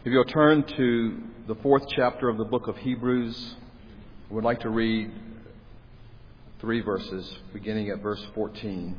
If you'll turn to the 4th chapter of the book of Hebrews, I would like to read 3 verses, beginning at verse 14.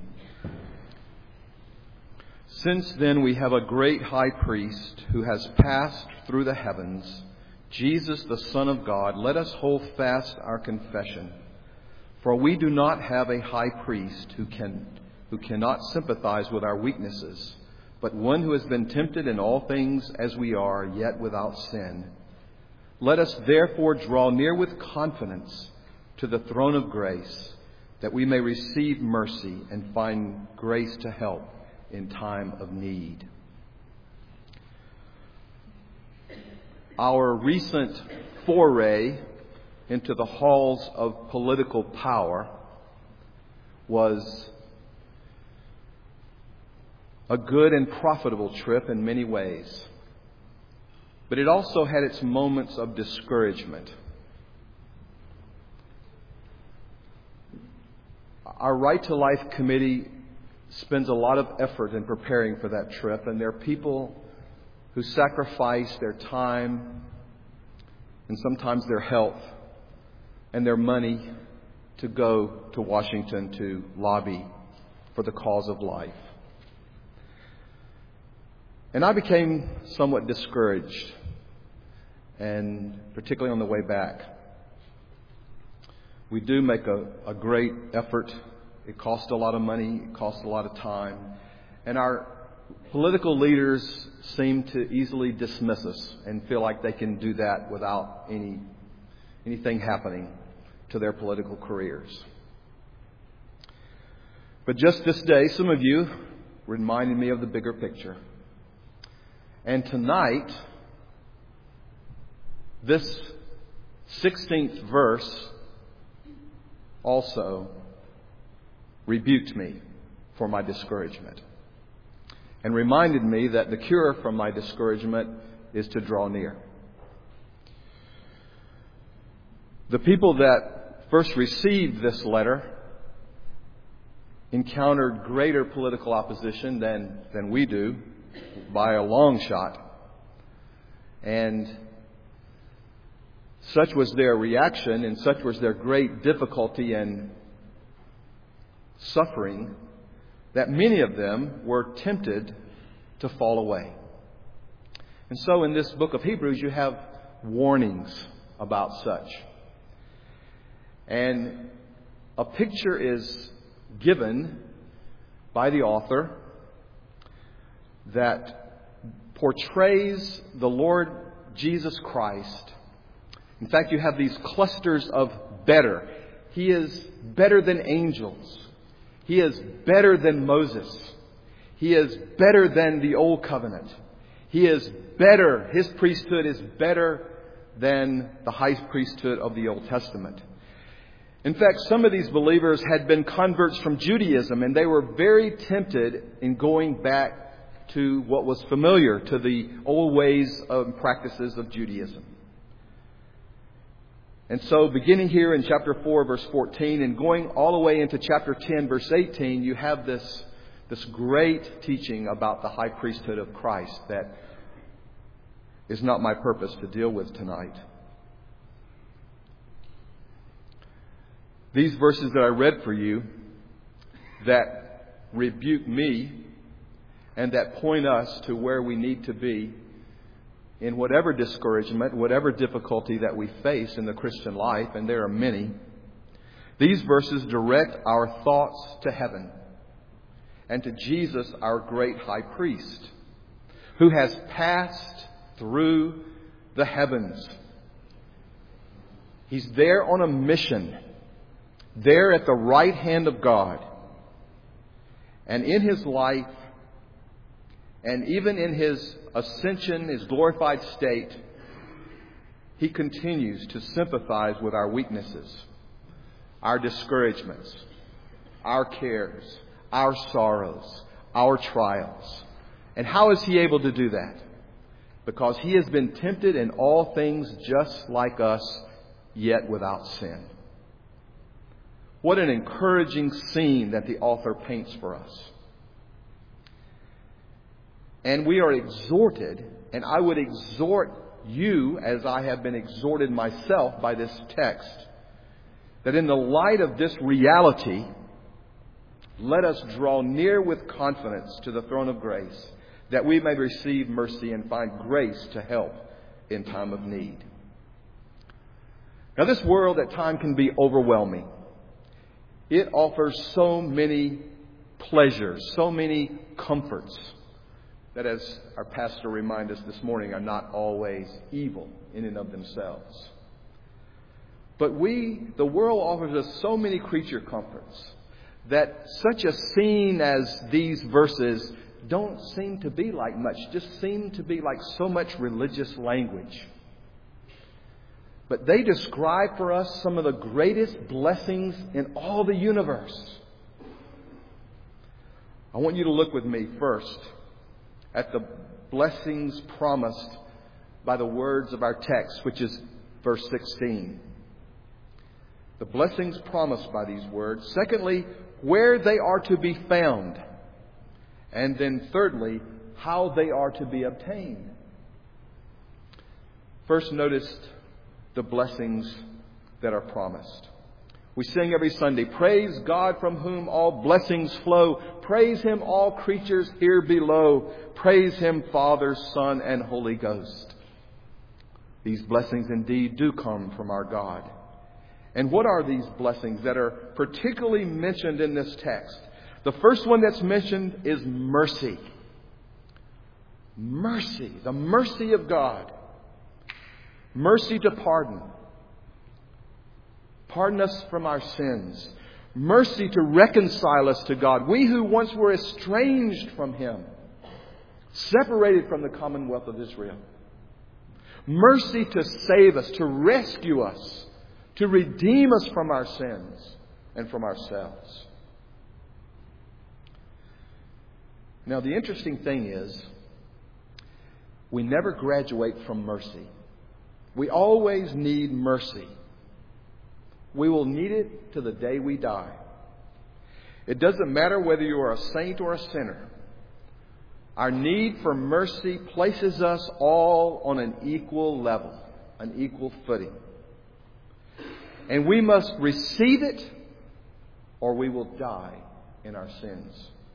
Since then we have a great high priest who has passed through the heavens, Jesus the Son of God. Let us hold fast our confession. For we do not have a high priest who cannot sympathize with our weaknesses, but one who has been tempted in all things as we are, yet without sin. Let us therefore draw near with confidence to the throne of grace, that we may receive mercy and find grace to help in time of need. Our recent foray into the halls of political power was a good and profitable trip in many ways. But it also had its moments of discouragement. Our Right to Life Committee spends a lot of effort in preparing for that trip, and there are people who sacrifice their time and sometimes their health and their money to go to Washington to lobby for the cause of life. And I became somewhat discouraged, and particularly on the way back. We do make a great effort. It costs a lot of money. It costs a lot of time. And our political leaders seem to easily dismiss us and feel like they can do that without anything happening to their political careers. But just this day, some of you reminded me of the bigger picture. And tonight, this 16th verse also rebuked me for my discouragement and reminded me that the cure from my discouragement is to draw near. The people that first received this letter encountered greater political opposition than we do, by a long shot. And such was their reaction, and such was their great difficulty and suffering, that many of them were tempted to fall away. And so in this book of Hebrews, you have warnings about such. And a picture is given by the author that portrays the Lord Jesus Christ. In fact, you have these clusters of better. He is better than angels. He is better than Moses. He is better than the Old Covenant. He is better. His priesthood is better than the high priesthood of the Old Testament. In fact, some of these believers had been converts from Judaism, and they were very tempted in going back to what was familiar to the old ways and practices of Judaism. And so beginning here in chapter 4, verse 14, and going all the way into chapter 10, verse 18, you have this great teaching about the high priesthood of Christ that is not my purpose to deal with tonight. These verses that I read for you that rebuke me and that point us to where we need to be in whatever discouragement, whatever difficulty that we face in the Christian life, and there are many. These verses direct our thoughts to heaven and to Jesus, our great high priest, who has passed through the heavens. He's there on a mission, there at the right hand of God. And in His life, and even in His ascension, His glorified state, He continues to sympathize with our weaknesses, our discouragements, our cares, our sorrows, our trials. And how is He able to do that? Because He has been tempted in all things just like us, yet without sin. What an encouraging scene that the author paints for us. And we are exhorted And I would exhort you, as I have been exhorted myself by this text, that in the light of this reality, let us draw near with confidence to the throne of grace, that we may receive mercy and find grace to help in time of need. Now, this world at times can be overwhelming. It offers so many pleasures, so many comforts, that, as our pastor reminded us this morning, are not always evil in and of themselves. But the world offers us so many creature comforts that such a scene as these verses don't seem to be like much, just seem to be like so much religious language. But they describe for us some of the greatest blessings in all the universe. I want you to look with me first at the blessings promised by the words of our text, which is verse 16. The blessings promised by these words. Secondly, where they are to be found. And then thirdly, how they are to be obtained. First, notice the blessings that are promised. We sing every Sunday, praise God from whom all blessings flow. Praise Him, all creatures here below. Praise Him, Father, Son, and Holy Ghost. These blessings indeed do come from our God. And what are these blessings that are particularly mentioned in this text? The first one that's mentioned is mercy. Mercy, the mercy of God. Mercy to pardon. Pardon us from our sins. Mercy to reconcile us to God. We who once were estranged from Him, separated from the commonwealth of Israel. Mercy to save us, to rescue us, to redeem us from our sins and from ourselves. Now, the interesting thing is, we never graduate from mercy. We always need mercy. We will need it to the day we die. It doesn't matter whether you are a saint or a sinner. Our need for mercy places us all on an equal level, an equal footing. And we must receive it or we will die in our sins.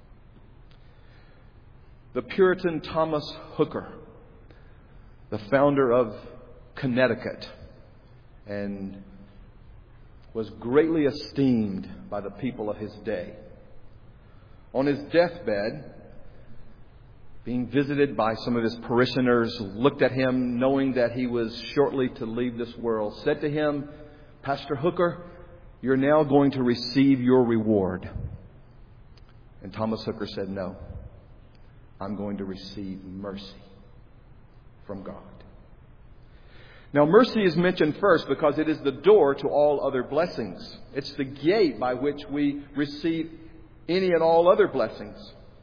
The Puritan Thomas Hooker, the founder of Connecticut, and was greatly esteemed by the people of his day. On his deathbed, being visited by some of his parishioners, looked at him knowing that he was shortly to leave this world, said to him, Pastor Hooker, you're now going to receive your reward. And Thomas Hooker said, no, I'm going to receive mercy from God. Now, mercy is mentioned first because it is the door to all other blessings. It's the gate by which we receive any and all other blessings.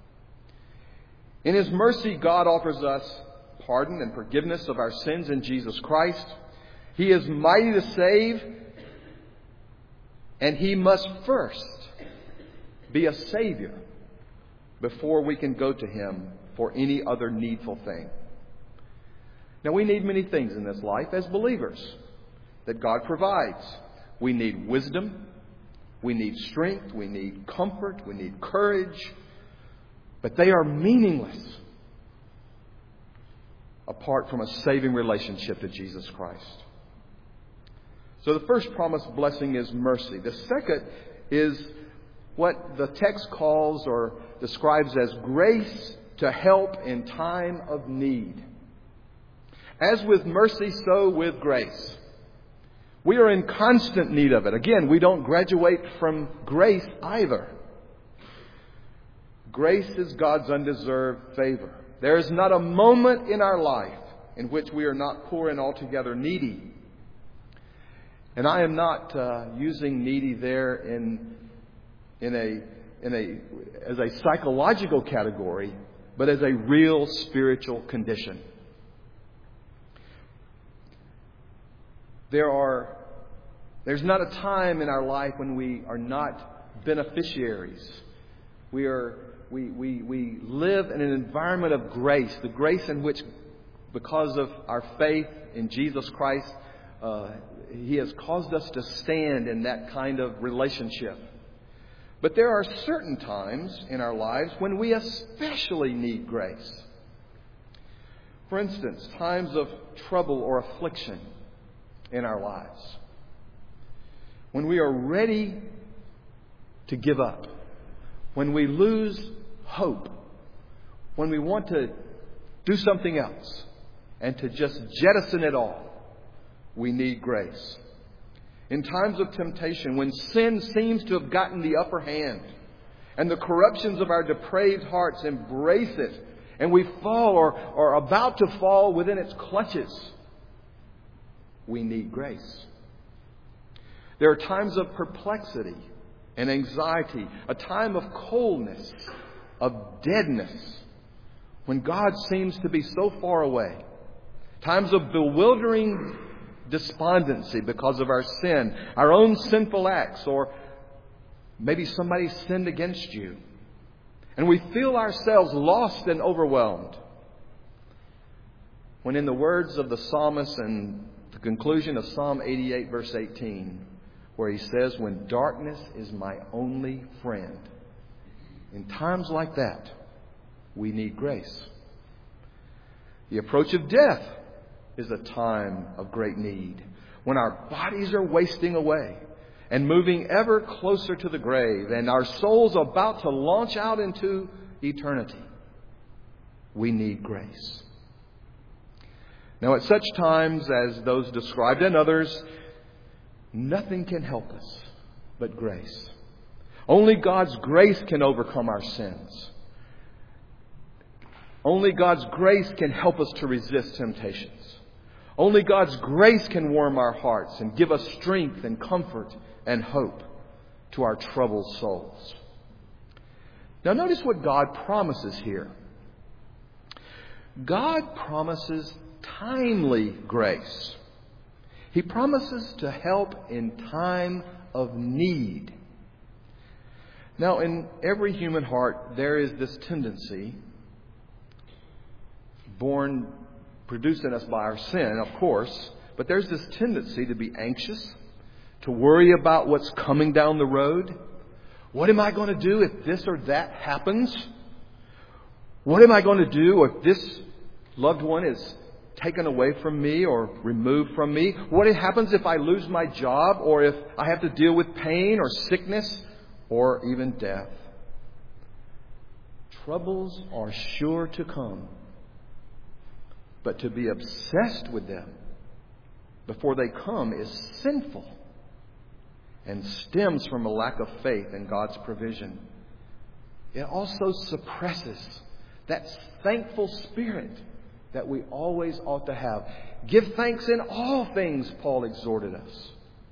In His mercy, God offers us pardon and forgiveness of our sins in Jesus Christ. He is mighty to save, and He must first be a Savior before we can go to Him for any other needful thing. Now, we need many things in this life as believers that God provides. We need wisdom. We need strength. We need comfort. We need courage. But they are meaningless apart from a saving relationship to Jesus Christ. So the first promised blessing is mercy. The second is what the text calls or describes as grace to help in time of need. As with mercy, so with grace. We are in constant need of it. Again, we don't graduate from grace either. Grace is God's undeserved favor. There is not a moment in our life in which we are not poor and altogether needy. And I am not using needy there as a psychological category, but as a real spiritual condition. There's not a time in our life when we are not beneficiaries. We live in an environment of grace, the grace in which because of our faith in Jesus Christ, He has caused us to stand in that kind of relationship. But there are certain times in our lives when we especially need grace. For instance, times of trouble or affliction in our lives. When we are ready to give up. When we lose hope. When we want to do something else and to just jettison it all. We need grace. In times of temptation, when sin seems to have gotten the upper hand and the corruptions of our depraved hearts embrace it and we fall or are about to fall within its clutches, we need grace. There are times of perplexity and anxiety, a time of coldness, of deadness, when God seems to be so far away. Times of bewildering despondency because of our sin, our own sinful acts, or maybe somebody sinned against you. And we feel ourselves lost and overwhelmed. When in the words of the psalmist and the conclusion of Psalm 88 verse 18, where he says, when darkness is my only friend. In times like that, we need grace. The approach of death is a time of great need. When our bodies are wasting away and moving ever closer to the grave and our souls are about to launch out into eternity, we need grace. Now, at such times as those described and others, nothing can help us but grace. Only God's grace can overcome our sins. Only God's grace can help us to resist temptations. Only God's grace can warm our hearts and give us strength and comfort and hope to our troubled souls. Now notice what God promises here. God promises timely grace. He promises to help in time of need. Now, in every human heart, there is this tendency, produced in us by our sin, of course, but there's this tendency to be anxious, to worry about what's coming down the road. What am I going to do if this or that happens? What am I going to do if this loved one is taken away from me or removed from me? What happens if I lose my job, or if I have to deal with pain or sickness or even death? Troubles are sure to come. But to be obsessed with them before they come is sinful and stems from a lack of faith in God's provision. It also suppresses that thankful spirit that we always ought to have. Give thanks in all things, Paul exhorted us.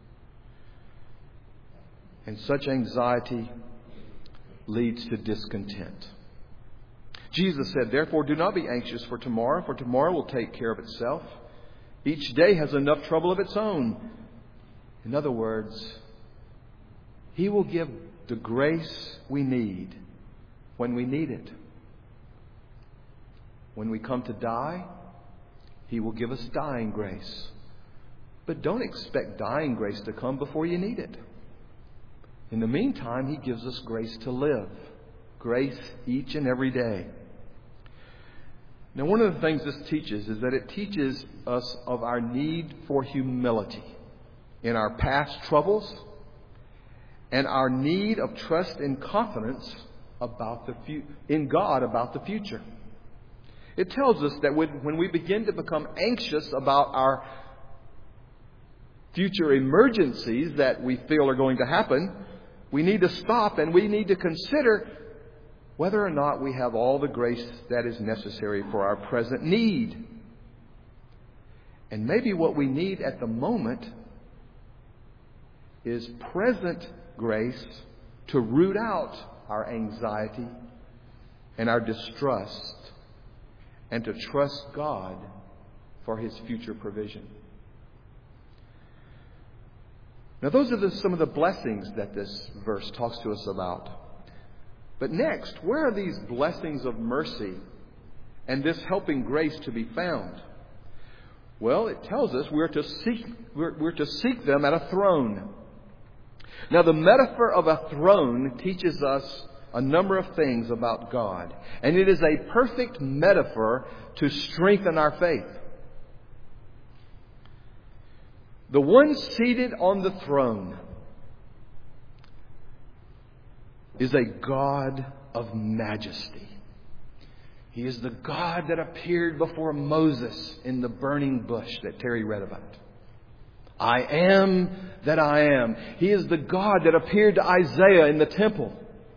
And such anxiety leads to discontent. Jesus said, therefore, do not be anxious for tomorrow will take care of itself. Each day has enough trouble of its own. In other words, He will give the grace we need when we need it. When we come to die, He will give us dying grace. But don't expect dying grace to come before you need it. In the meantime, He gives us grace to live. Grace each and every day. Now, one of the things this teaches is that it teaches us of our need for humility in our past troubles and our need of trust and confidence in God about the future. It tells us that when we begin to become anxious about our future emergencies that we feel are going to happen, we need to stop and we need to consider whether or not we have all the grace that is necessary for our present need. And maybe what we need at the moment is present grace to root out our anxiety and our distrust and to trust God for His future provision. Now, those are some of the blessings that this verse talks to us about. But next, where are these blessings of mercy and this helping grace to be found? Well, it tells us we're to seek them at a throne. Now, the metaphor of a throne teaches us a number of things about God. And it is a perfect metaphor to strengthen our faith. The one seated on the throne is a God of majesty. He is the God that appeared before Moses in the burning bush that Terry read about. I am that I am. He is the God that appeared to Isaiah in the temple.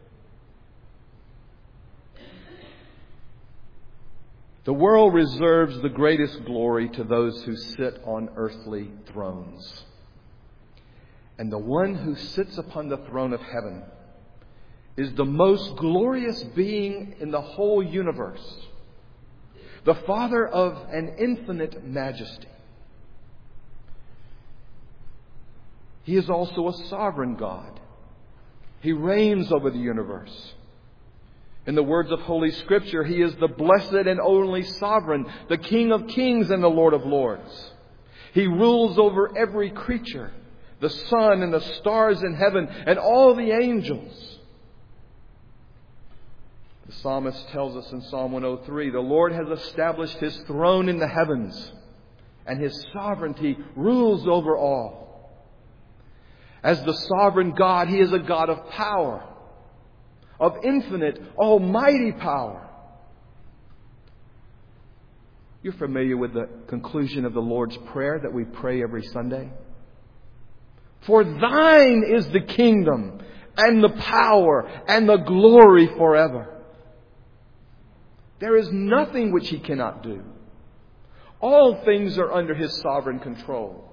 The world reserves the greatest glory to those who sit on earthly thrones. And the one who sits upon the throne of heaven is the most glorious being in the whole universe, the Father of an infinite majesty. He is also a sovereign God. He reigns over the universe. In the words of Holy Scripture, He is the blessed and only sovereign, the King of kings and the Lord of lords. He rules over every creature, the sun and the stars in heaven and all the angels. The psalmist tells us in Psalm 103, the Lord has established His throne in the heavens, and His sovereignty rules over all. As the sovereign God, He is a God of power, of infinite, almighty power. You're familiar with the conclusion of the Lord's Prayer that we pray every Sunday? For Thine is the kingdom and the power and the glory forever. There is nothing which He cannot do. All things are under His sovereign control.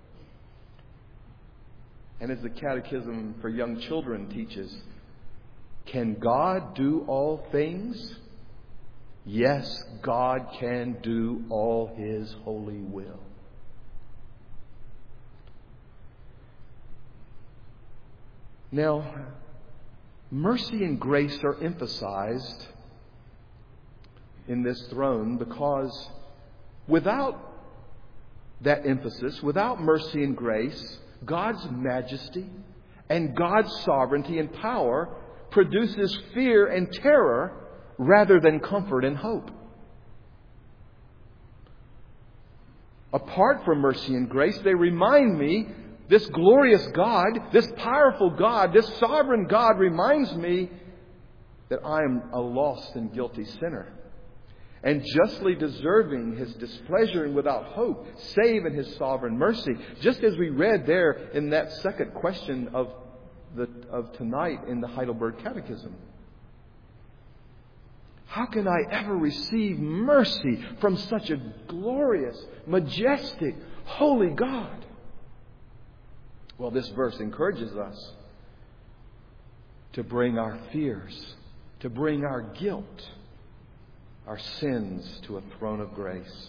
And as the Catechism for Young Children teaches, can God do all things? Yes, God can do all His holy will. Now, mercy and grace are emphasized in this throne because without that emphasis, without mercy and grace, God's majesty and God's sovereignty and power produces fear and terror rather than comfort and hope. Apart from mercy and grace, they remind me, this glorious God, this powerful God, this sovereign God reminds me that I am a lost and guilty sinner, and justly deserving His displeasure and without hope, save in His sovereign mercy. Just as we read there in that second question of tonight in the Heidelberg Catechism. How can I ever receive mercy from such a glorious, majestic, holy God? Well, this verse encourages us to bring our fears, to bring our guilt, our sins to a throne of grace.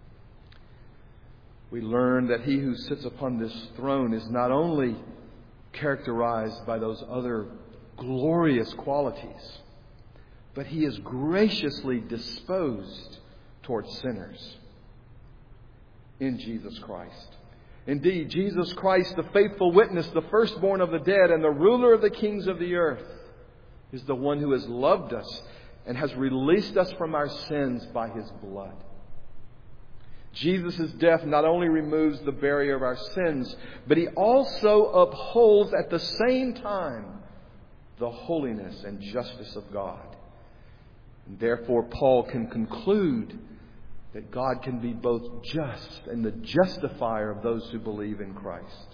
We learn that He who sits upon this throne is not only characterized by those other glorious qualities, but He is graciously disposed towards sinners in Jesus Christ. Indeed, Jesus Christ, the faithful witness, the firstborn of the dead, and the ruler of the kings of the earth, is the one who has loved us and has released us from our sins by His blood. Jesus' death not only removes the barrier of our sins, but He also upholds at the same time the holiness and justice of God. And therefore, Paul can conclude that God can be both just and the justifier of those who believe in Christ.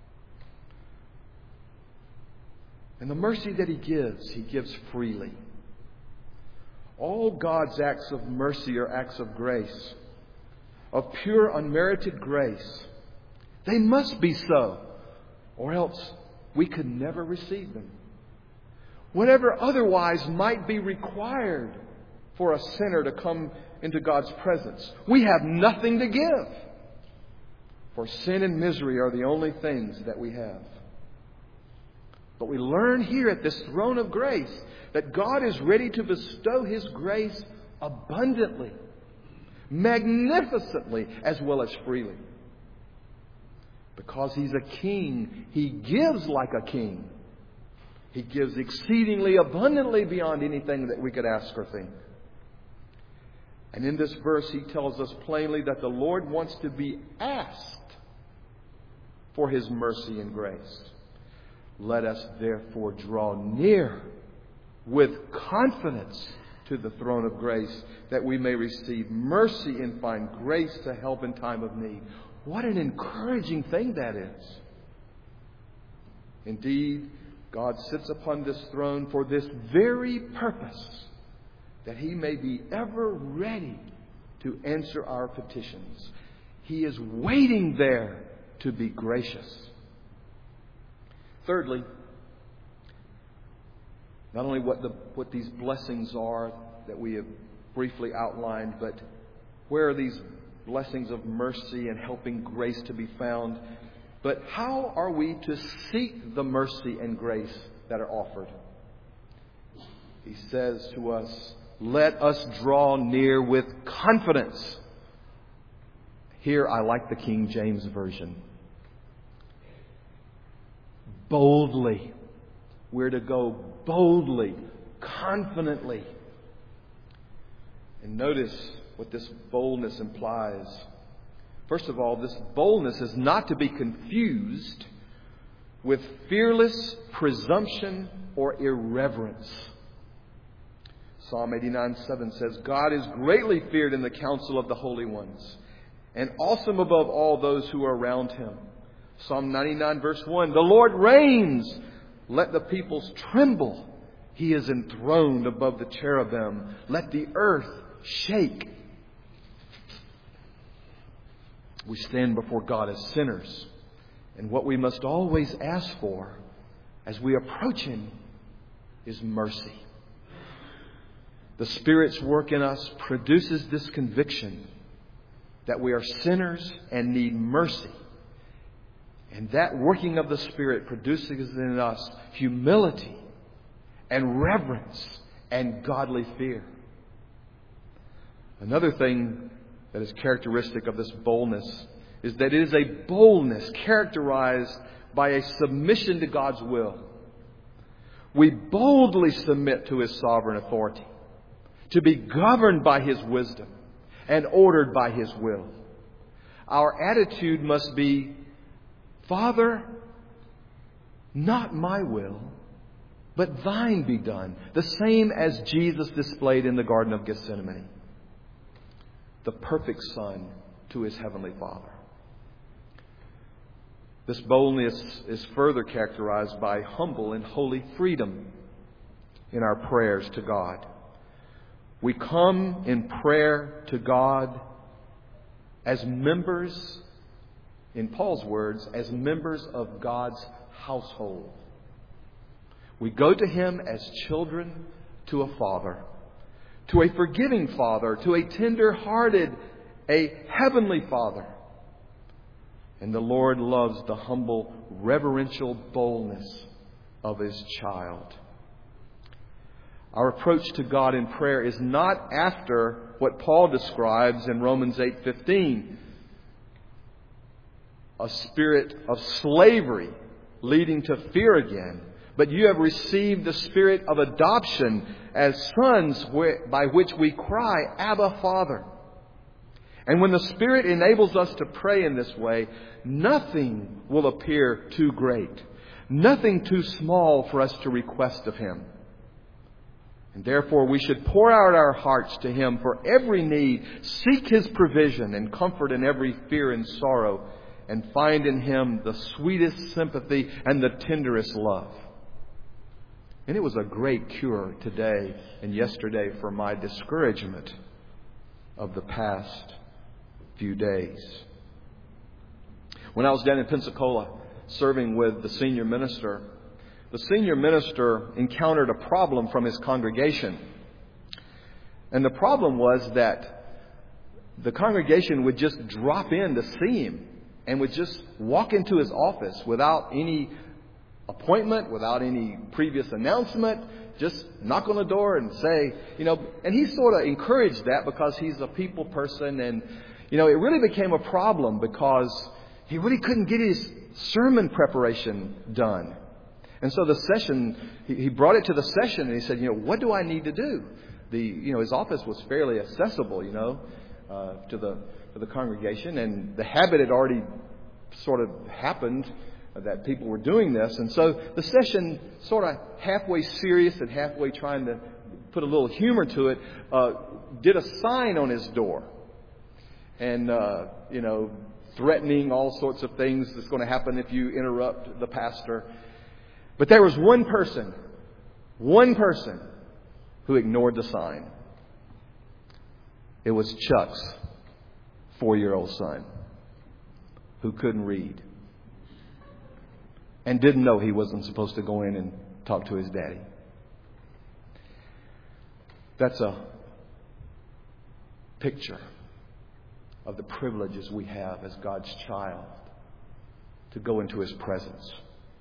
And the mercy that He gives freely. All God's acts of mercy are acts of grace, of pure unmerited grace. They must be so, or else we could never receive them. Whatever otherwise might be required for a sinner to come into God's presence, we have nothing to give. For sin and misery are the only things that we have. But we learn here at this throne of grace that God is ready to bestow His grace abundantly, magnificently as well as freely. Because He's a king, He gives like a king. He gives exceedingly abundantly beyond anything that we could ask or think. And in this verse, He tells us plainly that the Lord wants to be asked for His mercy and grace. Let us therefore draw near with confidence to the throne of grace, that we may receive mercy and find grace to help in time of need. What an encouraging thing that is. Indeed, God sits upon this throne for this very purpose, that He may be ever ready to answer our petitions. He is waiting there to be gracious. Thirdly, not only what these blessings are that we have briefly outlined, but where are these blessings of mercy and helping grace to be found? But how are we to seek the mercy and grace that are offered? He says to us, let us draw near with confidence. Here I like the King James Version. Boldly. We're to go boldly, confidently. And notice what this boldness implies. First of all, this boldness is not to be confused with fearless presumption or irreverence. Psalm 89:7 says, God is greatly feared in the council of the holy ones, and awesome above all those who are around Him. Psalm 99 verse 1, the Lord reigns. Let the peoples tremble. He is enthroned above the cherubim. Let the earth shake. We stand before God as sinners. And what we must always ask for as we approach Him is mercy. The Spirit's work in us produces this conviction that we are sinners and need mercy. And that working of the Spirit produces in us humility and reverence and godly fear. Another thing that is characteristic of this boldness is that it is a boldness characterized by a submission to God's will. We boldly submit to His sovereign authority, to be governed by His wisdom and ordered by His will. Our attitude must be, Father, not my will, but Thine be done. The same as Jesus displayed in the Garden of Gethsemane. The perfect Son to His Heavenly Father. This boldness is further characterized by humble and holy freedom in our prayers to God. We come in prayer to God as members, in Paul's words, as members of God's household. We go to Him as children to a Father, to a forgiving Father, to a tender-hearted, a heavenly Father. And the Lord loves the humble, reverential boldness of His child. Our approach to God in prayer is not after what Paul describes in Romans 8:15, a spirit of slavery leading to fear again. But you have received the spirit of adoption as sons, by which we cry, Abba, Father. And when the Spirit enables us to pray in this way, nothing will appear too great, nothing too small for us to request of Him. And therefore we should pour out our hearts to Him for every need, seek His provision and comfort in every fear and sorrow, and find in Him the sweetest sympathy and the tenderest love. And it was a great cure today and yesterday for my discouragement of the past few days. When I was down in Pensacola serving with the senior minister encountered a problem from his congregation. And the problem was that the congregation would just drop in to see him and would just walk into his office without any appointment, without any previous announcement. Just knock on the door and say, and he sort of encouraged that because he's a people person. And, it really became a problem because he really couldn't get his sermon preparation done. And so the session, he brought it to the session and he said, what do I need to do? His office was fairly accessible, to the congregation. And the habit had already sort of happened that people were doing this. And so the session, sort of halfway serious and halfway trying to put a little humor to it, did a sign on his door. And, threatening all sorts of things that's going to happen if you interrupt the pastor. But there was one person who ignored the sign. It was Chuck's 4-year-old son who couldn't read and didn't know he wasn't supposed to go in and talk to his daddy. That's a picture of the privileges we have as God's child to go into His presence.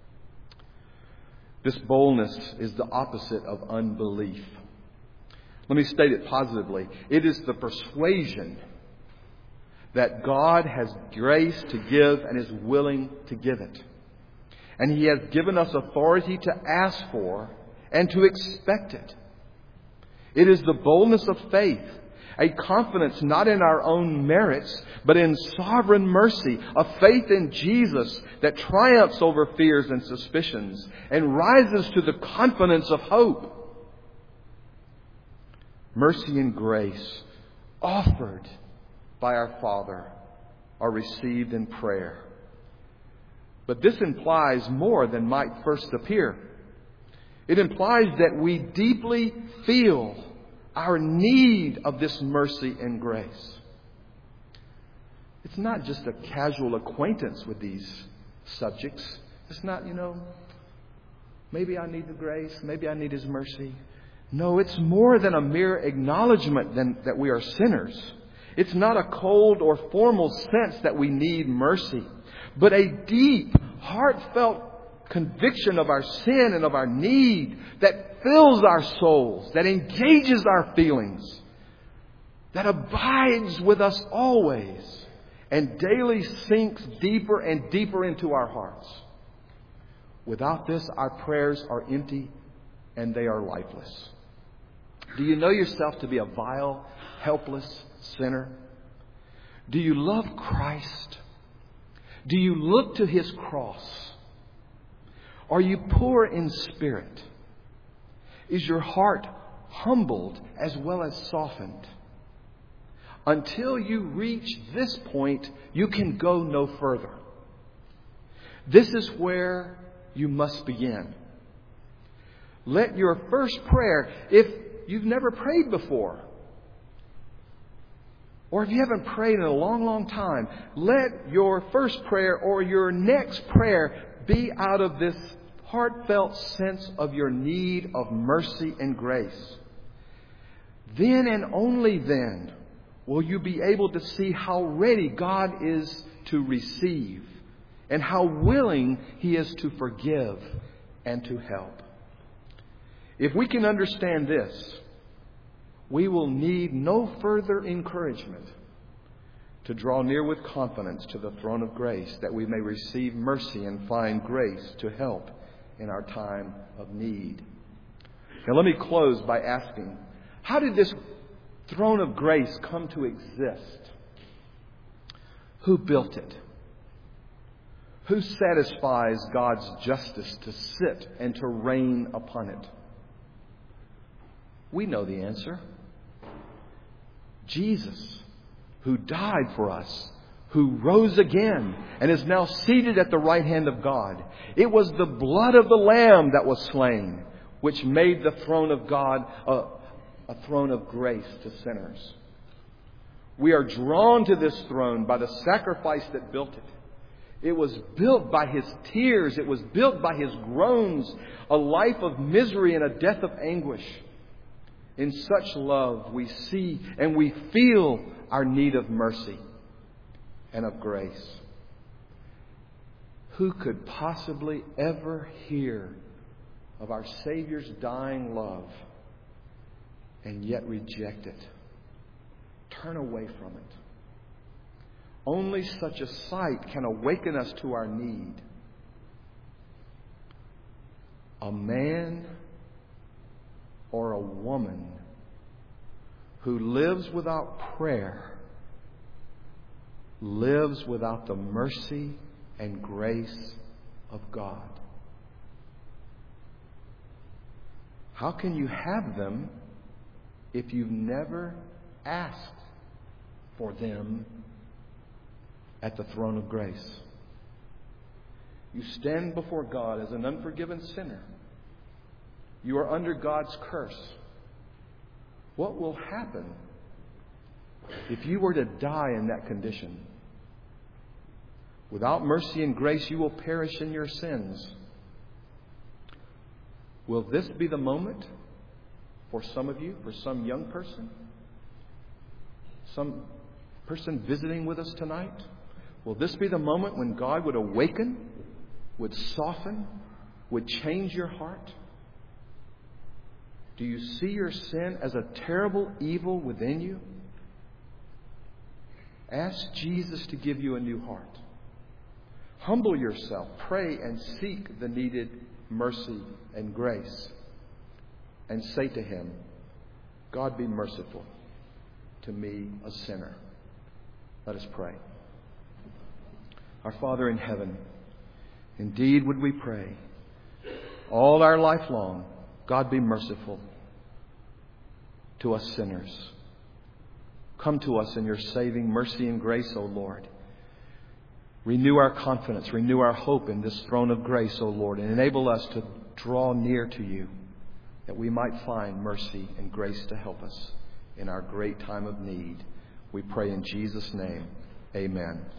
This boldness is the opposite of unbelief. Let me state it positively. It is the persuasion that God has grace to give and is willing to give it. And He has given us authority to ask for and to expect it. It is the boldness of faith, a confidence not in our own merits, but in sovereign mercy, a faith in Jesus that triumphs over fears and suspicions and rises to the confidence of hope. Mercy and grace offered by our Father are received in prayer. But this implies more than might first appear. It implies that we deeply feel our need of this mercy and grace. It's not just a casual acquaintance with these subjects. It's not, maybe I need the grace, maybe I need His mercy. No, it's more than a mere acknowledgement that we are sinners. It's not a cold or formal sense that we need mercy, but a deep, heartfelt conviction of our sin and of our need that fills our souls, that engages our feelings, that abides with us always and daily sinks deeper and deeper into our hearts. Without this, our prayers are empty and they are lifeless. Do you know yourself to be a vile, helpless sinner? Do you love Christ? Do you look to His cross? Are you poor in spirit? Is your heart humbled as well as softened? Until you reach this point, you can go no further. This is where you must begin. Let your first prayer, if you've never prayed before, or if you haven't prayed in a long, long time, let your first prayer or your next prayer be out of this heartfelt sense of your need of mercy and grace. Then and only then will you be able to see how ready God is to receive and how willing He is to forgive and to help. If we can understand this, we will need no further encouragement to draw near with confidence to the throne of grace, that we may receive mercy and find grace to help in our time of need. Now let me close by asking, how did this throne of grace come to exist? Who built it? Who satisfies God's justice to sit and to reign upon it? We know the answer. Jesus, who died for us, who rose again and is now seated at the right hand of God. It was the blood of the Lamb that was slain, which made the throne of God a throne of grace to sinners. We are drawn to this throne by the sacrifice that built it. It was built by His tears. It was built by His groans, a life of misery and a death of anguish. In such love, we see and we feel our need of mercy and of grace. Who could possibly ever hear of our Savior's dying love and yet reject it? Turn away from it. Only such a sight can awaken us to our need. A man or a woman who lives without prayer lives without the mercy and grace of God. How can you have them if you've never asked for them at the throne of grace? You stand before God as an unforgiven sinner. You are under God's curse. What will happen if you were to die in that condition? Without mercy and grace, you will perish in your sins. Will this be the moment for some of you, for some young person, some person visiting with us tonight? Will this be the moment when God would awaken, would soften, would change your heart? Do you see your sin as a terrible evil within you? Ask Jesus to give you a new heart. Humble yourself, pray and seek the needed mercy and grace. And say to Him, God, be merciful to me, a sinner. Let us pray. Our Father in heaven, indeed would we pray all our life long, God, be merciful to us sinners. Come to us in your saving mercy and grace, O Lord. Renew our confidence, renew our hope in this throne of grace, O Lord, and enable us to draw near to you, that we might find mercy and grace to help us in our great time of need. We pray in Jesus' name. Amen.